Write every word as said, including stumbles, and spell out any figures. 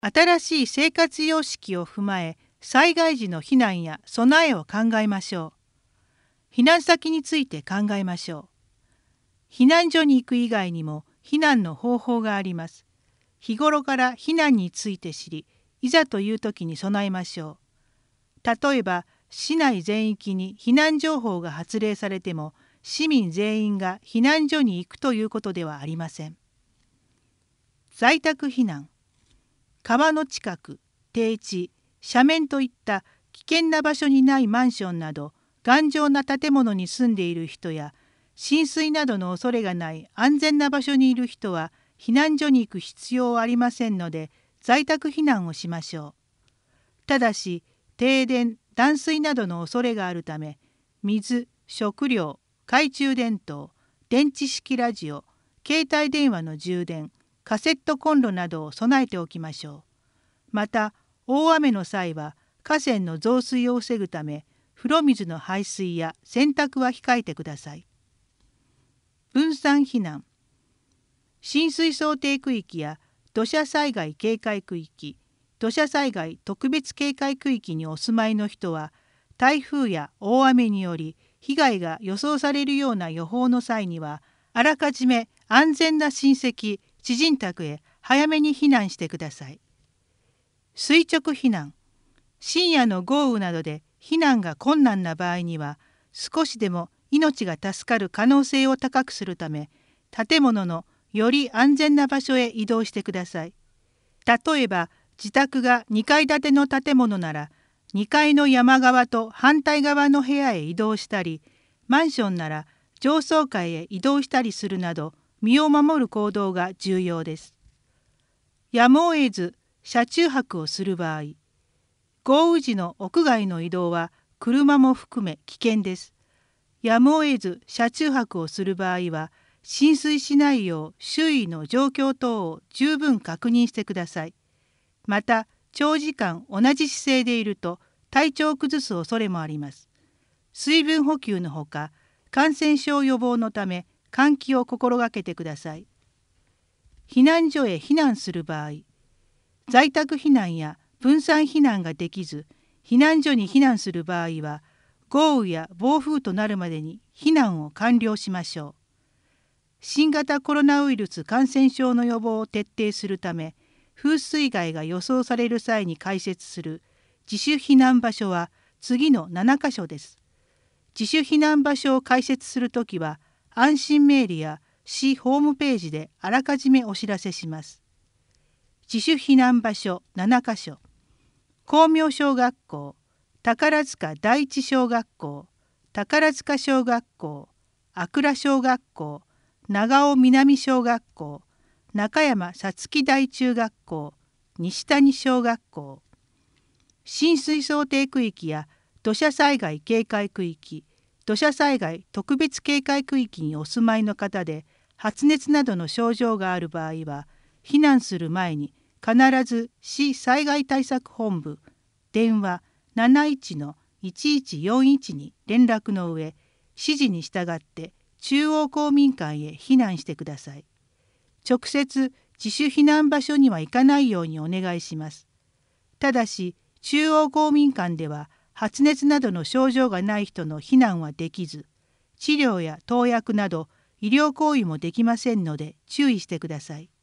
新しい生活様式を踏まえ、災害時の避難や備えを考えましょう。避難先について考えましょう。避難所に行く以外にも避難の方法があります。日頃から避難について知り、いざという時に備えましょう。例えば、市内全域に避難情報が発令されても、市民全員が避難所に行くということではありません。在宅避難。川の近く、低地、斜面といった危険な場所にないマンションなど頑丈な建物に住んでいる人や、浸水などの恐れがない安全な場所にいる人は避難所に行く必要はありませんので、在宅避難をしましょう。ただし、停電、断水などの恐れがあるため、水、食料、懐中電灯、電池式ラジオ、携帯電話の充電、カセットコンロなどを備えておきましょう。また、大雨の際は河川の増水を防ぐため、風呂水の排水や洗濯は控えてください。分散避難。浸水想定区域や土砂災害警戒区域、土砂災害特別警戒区域にお住まいの人は、台風や大雨により被害が予想されるような予報の際には、あらかじめ安全な親戚、知人宅へ早めに避難してください。垂直避難。深夜の豪雨などで避難が困難な場合には、少しでも命が助かる可能性を高くするため、建物のより安全な場所へ移動してください。例えば、自宅がにかい建ての建物なら、にかいの山側と反対側の部屋へ移動したり、マンションなら上層階へ移動したりするなど、身を守る行動が重要です。やむを得ず車中泊をする場合、豪雨時の屋外の移動は車も含め危険です。やむを得ず車中泊をする場合は、浸水しないよう周囲の状況等を十分確認してください。また、長時間同じ姿勢でいると体調を崩す恐れもあります。水分補給のほか、感染症予防のため換気を心がけてください。避難所へ避難する場合、在宅避難や分散避難ができず、避難所に避難する場合は、豪雨や暴風となるまでに避難を完了しましょう。新型コロナウイルス感染症の予防を徹底するため、風水害が予想される際に開設する自主避難場所は次のななかしょです。自主避難場所を開設するときは、安心メールや市ホームページであらかじめお知らせします。自主避難場所ななかしょ。光明小学校、宝塚第一小学校、宝塚小学校、阿倉小学校、長尾南小学校、中山さつき大中学校、西谷小学校。浸水想定区域や土砂災害警戒区域、土砂災害特別警戒区域にお住まいの方で、発熱などの症状がある場合は、避難する前に必ず市災害対策本部電話 なないちのいちいちよんいち に連絡の上、指示に従って中央公民館へ避難してください。直接自主避難場所には行かないようにお願いします。ただし、中央公民館では発熱などの症状がない人の避難はできず、治療や投薬など医療行為もできませんので注意してください。